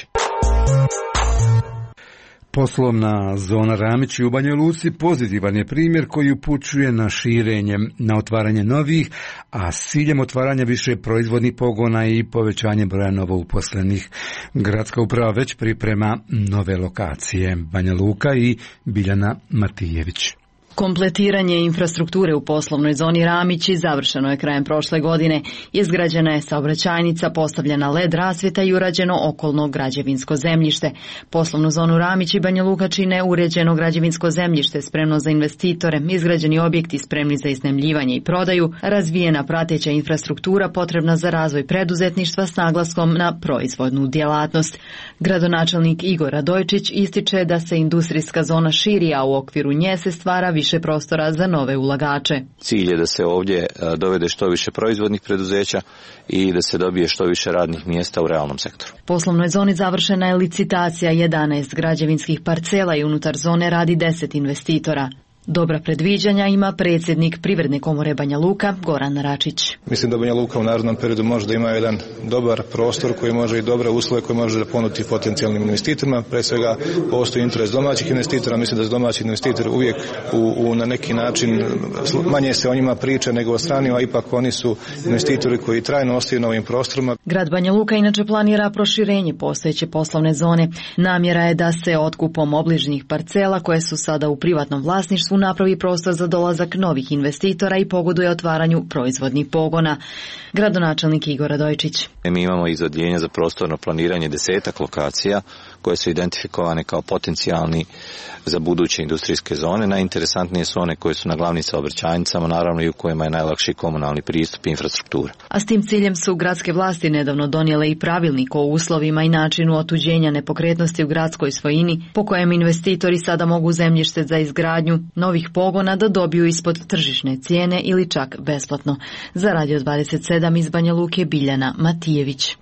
Poslovna zona Ramići u Banjoj Luci pozitivan je primjer koji upućuje na širenje, na otvaranje novih, a s ciljem otvaranja više proizvodnih pogona i povećanje broja novouposlenih. Gradska uprava već priprema nove lokacije. Banja Luka i Biljana Matijević. Kompletiranje infrastrukture u poslovnoj zoni Ramići završeno je krajem prošle godine. Izgrađena je saobraćajnica, postavljena LED rasvjeta i urađeno okolno građevinsko zemljište. Poslovnu zonu Ramići Banja Luka čine uređeno građevinsko zemljište spremno za investitore, izgrađeni objekti spremni za iznajmljivanje i prodaju, razvijena prateća infrastruktura potrebna za razvoj preduzetništva s naglaskom na proizvodnu djelatnost. Gradonačelnik Igor Radojčić ističe da se industrijska zona širi, a u okviru nje se stvara više prostora za nove ulagače. Cilj je da se ovdje dovede što više proizvodnih preduzeća i da se dobije što više radnih mjesta u realnom sektoru. U poslovnoj zoni završena je licitacija 11 građevinskih parcela i unutar zone radi 10 investitora. Dobra predviđanja ima predsjednik Privredne komore Banja Luka, Goran Račić. Mislim da Banja Luka u narednom periodu može da ima jedan dobar prostor koji može i dobre uslove koje može da ponuditi potencijalnim investitorima. Pre svega postoji interes domaćih investitora, mislim da su domaći investitori uvijek na neki način, manje se o njima priča nego o stranima, a ipak oni su investitori koji trajno ostaju na ovim prostorima. Grad Banja Luka inače planira proširenje postojeće poslovne zone. Namjera je da se otkupom obližnjih parcela koje su sada u privatnom vlasništvu napravi prostor za dolazak novih investitora i pogoduje otvaranju proizvodnih pogona. Gradonačelnik Igor Radojčić. Mi imamo izodljenje za prostorno planiranje 10 lokacija koje su identifikovane kao potencijalni za buduće industrijske zone. Najinteresantnije su one koje su na glavnim saobraćajnicama, naravno i u kojima je najlakši komunalni pristup i infrastruktura. A s tim ciljem su gradske vlasti nedavno donijele i pravilnik o uslovima i načinu otuđenja nepokretnosti u gradskoj svojini, po kojem investitori sada mogu zemljište za izgradnju novih pogona da dobiju ispod tržišne cijene ili čak besplatno. Za Radio 27 iz Banja Luke Biljana Matijević.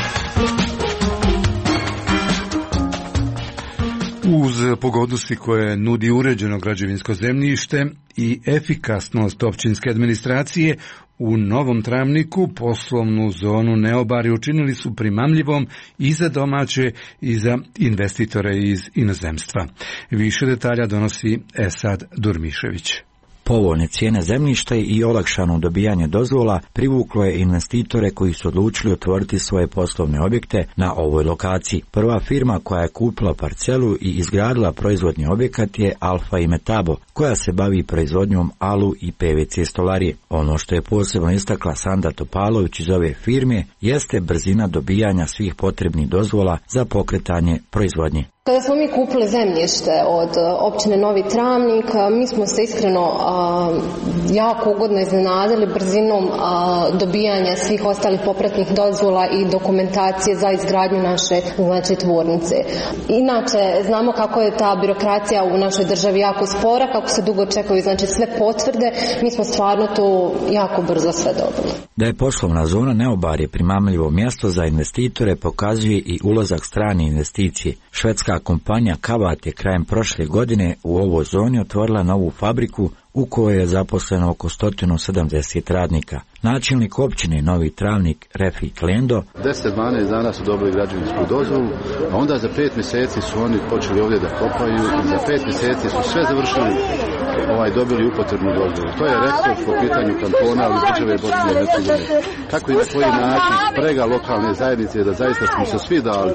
Uz pogodnosti koje nudi uređeno građevinsko zemljište i efikasnost općinske administracije, u Novom Travniku poslovnu zonu Neobari učinili su primamljivom i za domaće i za investitore iz inozemstva. Više detalja donosi Esad Durmišević. Povoljne cijene zemljišta i olakšano dobijanje dozvola privuklo je investitore koji su odlučili otvoriti svoje poslovne objekte na ovoj lokaciji. Prva firma koja je kupila parcelu i izgradila proizvodni objekat je Alfa i Metabo, koja se bavi proizvodnjom alu i PVC stolarije. Ono što je posebno istakla Sanda Topalović iz ove firme jeste brzina dobijanja svih potrebnih dozvola za pokretanje proizvodnje. Kada smo mi kupili zemljište od općine Novi Travnik, mi smo se iskreno jako ugodno iznenadili brzinom dobijanja svih ostalih popratnih dozvola i dokumentacije za izgradnju naše tvornice. Inače, znamo kako je ta birokracija u našoj državi jako spora, kako se dugo čekaju sve potvrde, mi smo stvarno to jako brzo sve dobili. Da je poslovna zona Neobarje primamljivo mjesto za investitore pokazuje i ulazak strane investicije. Švedska kompanija Kavat je krajem prošle godine u ovoj zoni otvorila novu fabriku u kojoj je zaposleno oko 170 radnika. Načelnik općine Novi Travnik Refik Lendo: 10-12 dana su dobili građevinsku dozvolu, a onda za 5 mjeseci su oni počeli ovdje da kopaju i za 5 mjeseci su sve završili, dobili upotrebnu dozvolu. To je rekord po pitanju kantona, ali države Bosne i Hercegovine. Kako i na koji način sprega lokalne zajednice da zaista smo se svi dali,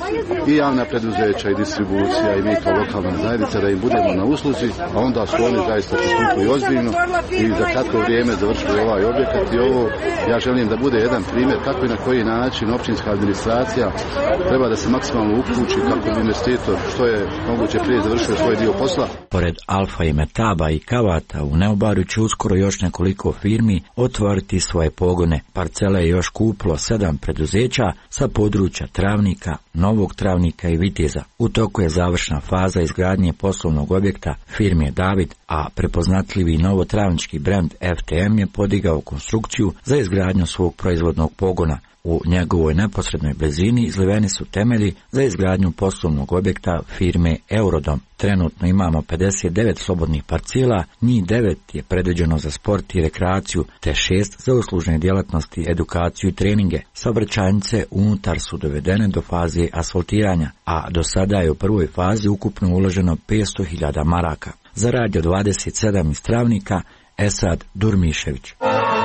i javna preduzeća i distribucija i mi kao lokalna zajednica, da im budemo na usluzi, a onda su oni zaista postupili ozbiljno i za kratko vrijeme završili ovaj objekat. I ovo ja želim da bude jedan primjer kako i na koji način općinska administracija treba da se maksimalno uključi kako bi investitor što je moguće prije završio svoj dio posla. Pored Alfa i Metaba i Kavata u Neobarju će uskoro još nekoliko firmi otvoriti svoje pogone. Parcela je još kupilo 7 preduzeća sa područja Travnika, Novog Travnika i Viteza. U toku je završna faza izgradnje poslovnog objekta firme David, a prepoznatljivi novotravnički brend FTM je podigao konstrukciju za izgradnju svog proizvodnog pogona. U njegovoj neposrednoj blizini izliveni su temelji za izgradnju poslovnog objekta firme Eurodom. Trenutno imamo 59 slobodnih parcela, njih 9 je predviđeno za sport i rekreaciju, te 6 za uslužne djelatnosti, edukaciju i treninge. Saobraćajnice unutar su dovedene do faze asfaltiranja, a do sada je u prvoj fazi ukupno uloženo 500.000 maraka. Za Radio 27 iz Travnika, Esad Durmišević.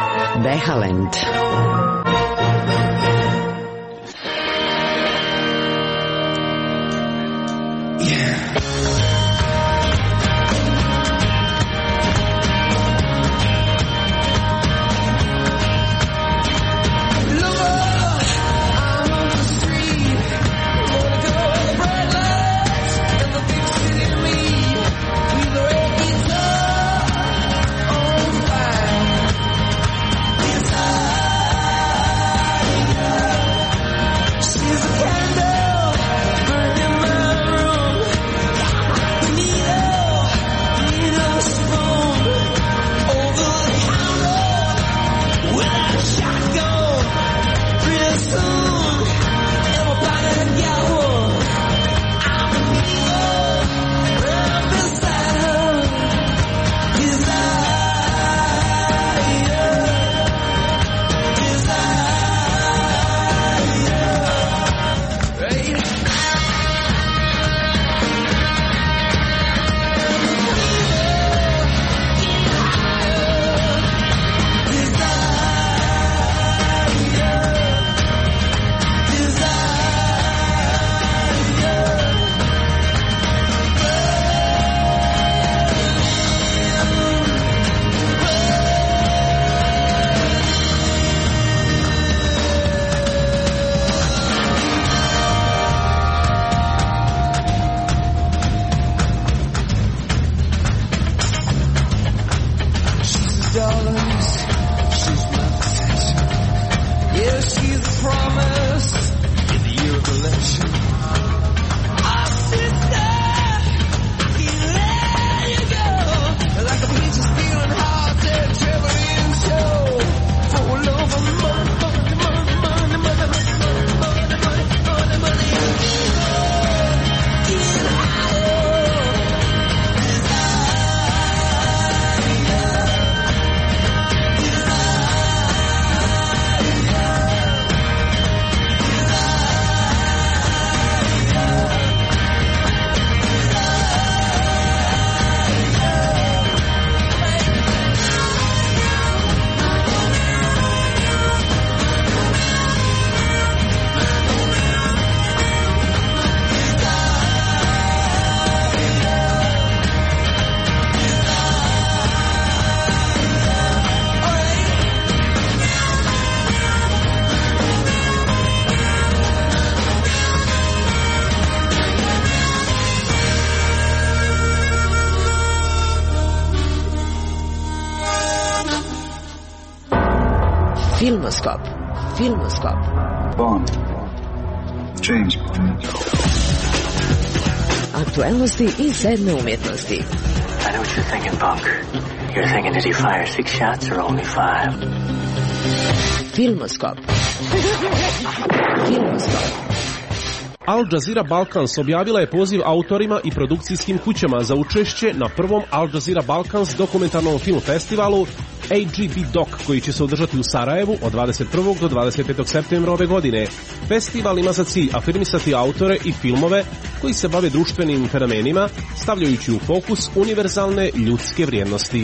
Behalend. Filmoskop. Filmoskop. Bond. James Bond. Aktuelnosti i sedme umjetnosti. I know what you're thinking, punk. You're thinking, did he fire 6 shots or only 5? Filmoskop. Filmoskop. Al Jazeera Balkans objavila je poziv autorima i produkcijskim kućama za učešće na prvom Al Jazeera Balkans dokumentarnom film festivalu AGB Doc, koji će se održati u Sarajevu od 21. do 25. septembra ove godine. Festival ima za cilj afirmisati autore i filmove koji se bave društvenim fenomenima, stavljajući u fokus univerzalne ljudske vrijednosti.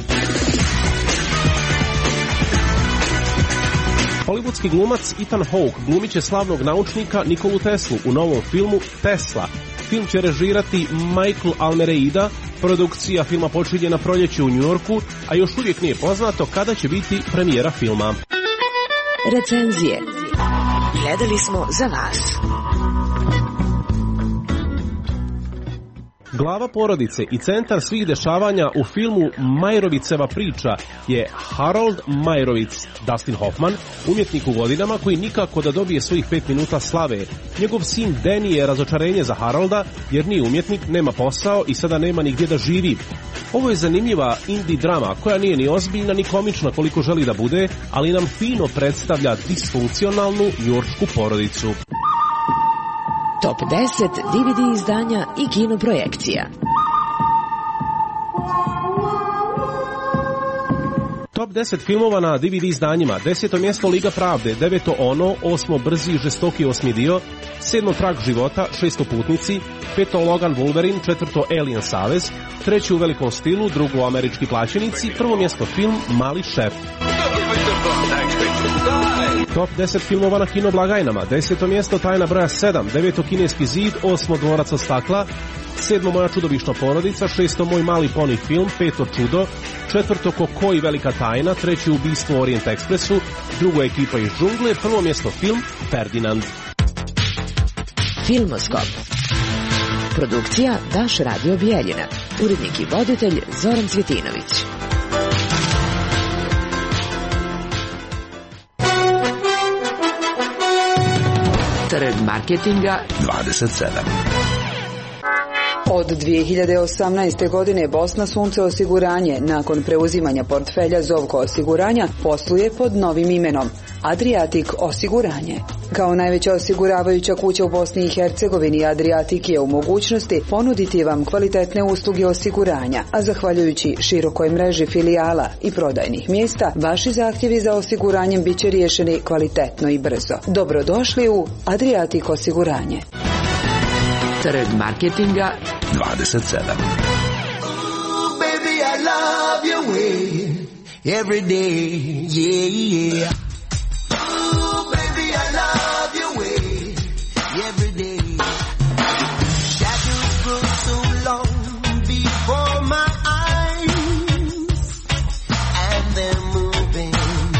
Hollywoodski glumac Ethan Hawke glumit će slavnog naučnika Nikolu Teslu u novom filmu Tesla. Film će režirati Michael Almereida, produkcija filma počinje na proljeću u Njujorku, a još uvijek nije poznato kada će biti premijera filma. Recenzije. Gledali smo za vas. Glava porodice i centar svih dešavanja u filmu Majroviceva priča je Harold Majrovic, Dustin Hoffman, umjetnik u godinama koji nikako da dobije svojih 5 minuta slave. Njegov sin Danny je razočarenje za Harolda jer nije umjetnik, nema posao i sada nema ni gdje da živi. Ovo je zanimljiva indie drama koja nije ni ozbiljna ni komična koliko želi da bude, ali nam fino predstavlja disfunkcionalnu njujoršku porodicu. Top 10 DVD izdanja i kinoprojekcija. Top 10 filmova na DVD izdanjima. 10. mjesto Liga pravde, 9. Ono, 8. Brzi i žestoki 8. dio, 7. Trag života, 6. Putnici, 5. Logan Wolverine, 4. Alien Savez, 3. U velikom stilu, 2. Američki plaćenici, 1. mjesto film Mali šef. Top 10 filmova na kino blagajnama. 10. mjesto Tajna broja 7, 9. Kineski zid, 8. Dvorac od stakla, 7. Moja čudovišna porodica, 6. Moj mali poni film, 5. Čudo, 4. Koko i velika tajna, 3. Ubistvo u Orient Expressu, 2. Ekipa iz džungle, 1. mjesto film Ferdinand. Filmoskop. Produkcija Daš Radio Bijeljina. Urednik i voditelj Zoran Cvjetinović. Trg marketinga 27. Od 2018. godine Bosna Sunce osiguranje nakon preuzimanja portfelja Zovko osiguranja posluje pod novim imenom Adriatic osiguranje. Kao najveća osiguravajuća kuća u Bosni i Hercegovini, Adriatic je u mogućnosti ponuditi vam kvalitetne usluge osiguranja, a zahvaljujući širokoj mreži filijala i prodajnih mjesta, vaši zahtjevi za osiguranjem bit će riješeni kvalitetno i brzo. Dobrodošli u Adriatic osiguranje. Trg marketinga 27. Ooh, baby, I love your way every day, yeah, yeah. Ooh, baby, I love your way every day. Shadows grow so long before my eyes, and they're moving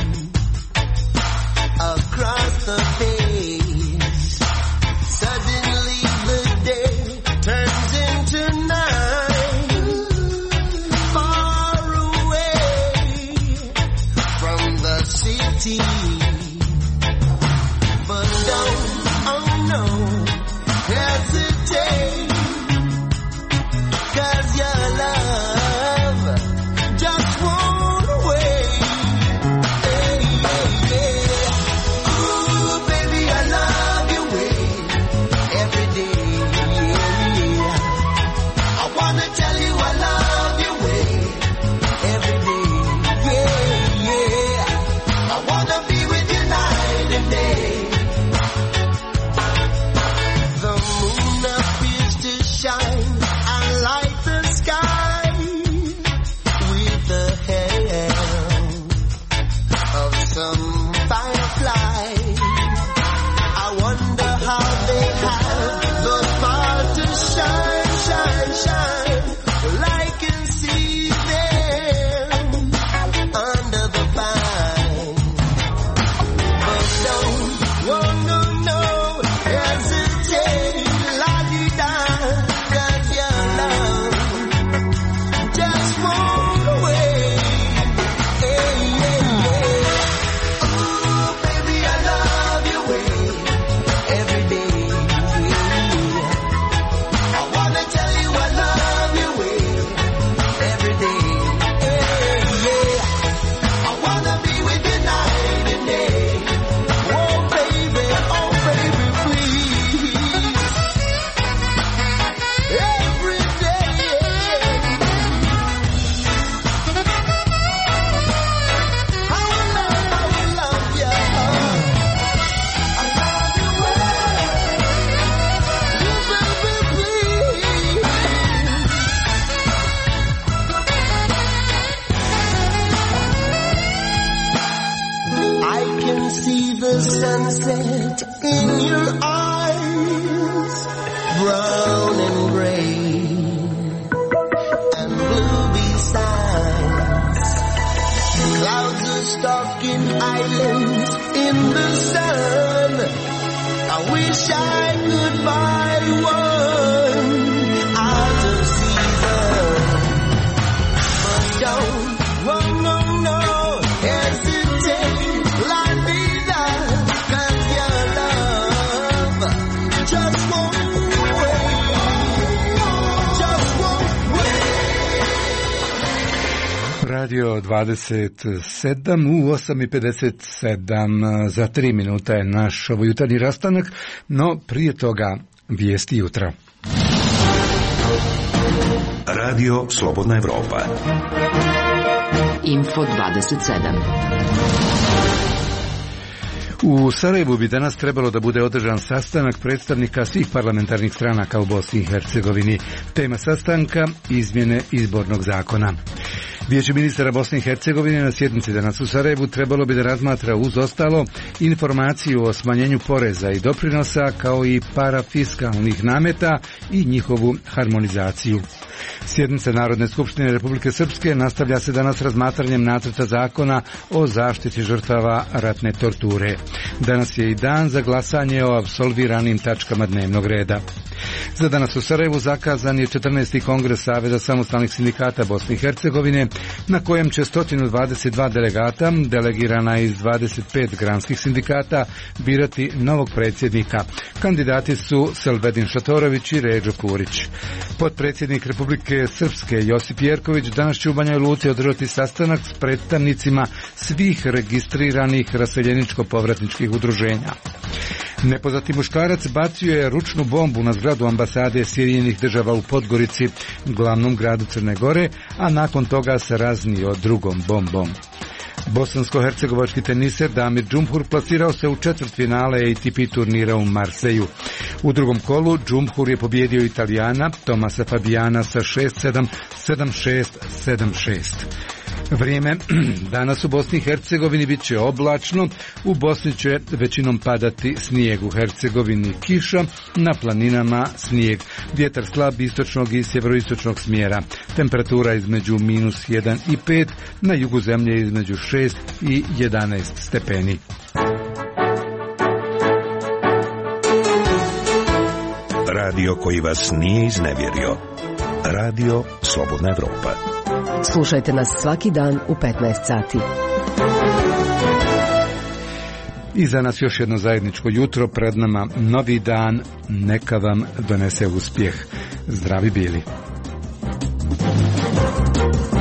across the face. Suddenly the day turns into night, far away from the city. But don't, oh no, hesitate, 'cause your love just won't wait. Hey, yeah, yeah. Ooh, baby, I love your way every day, yeah, yeah. I wanna tell you I love your way every day, yeah, yeah. I wanna be sunset in your eyes, brown and gray and blue besides. Clouds are stalking islands in the sun. I wish I could buy one out of season, but don't, oh no, no, hesitate, like me that, 'cause your love just won't wait, just won't wait. Radio 27 u 8:57 za 3 minuta je naš jutarnji rastanak, no prije toga vijesti jutra. Radio Slobodna Evropa. Info 27. U Sarajevu bi danas trebalo da bude održan sastanak predstavnika svih parlamentarnih stranaka u Bosni i Hercegovini. Tema sastanka izmjene izbornog zakona. Vijeće ministara Bosne i Hercegovine na sjednici danas u Sarajevu trebalo bi da razmatra uz ostalo informaciju o smanjenju poreza i doprinosa kao i parafiskalnih nameta i njihovu harmonizaciju. Sjednica Narodne skupštine Republike Srpske nastavlja se danas razmatranjem nacrta zakona o zaštiti žrtava ratne torture. Danas je i dan za glasanje o apsolviranim tačkama dnevnog reda. Za danas u Sarajevu zakazan je 14. kongres Saveza samostalnih sindikata Bosne i Hercegovine, na kojem će 122 delegata, delegirana iz 25 granskih sindikata, birati novog predsjednika. Kandidati su Selvedin Šatorović i Ređo Kurić. Potpredsjednik Republike Srpske Josip Jerković danas će u Banjoj Luci održati sastanak s predstavnicima svih registriranih raseljeničko-povratničkih udruženja. Nepoznati muškarac bacio je ručnu bombu na zgradu ambasade Sjedinjenih Država u Podgorici, glavnom gradu Crne Gore, a nakon toga se raznio drugom bombom. Bosansko-hercegovački teniser Damir Džumhur plasirao se u četvrtfinale ATP turnira u Marseju. U drugom kolu Džumhur je pobjedio Italijana Tomasa Fabijana sa 6-7, 7-6, 7-6. Vrijeme danas u Bosni i Hercegovini bit će oblačno, u Bosni će većinom padati snijeg, u Hercegovini kiša, na planinama snijeg, vjetar slab istočnog i sjeveroistočnog smjera, temperatura između -1 i 5, na jugu zemlje između 6 i 11 stepeni. Radio koji vas nije iznevjerio. Radio Slobodna Evropa. Slušajte nas svaki dan u 15 sati. I za nas još jedno zajedničko jutro, pred nama novi dan, neka vam donese uspjeh. Zdravi bili.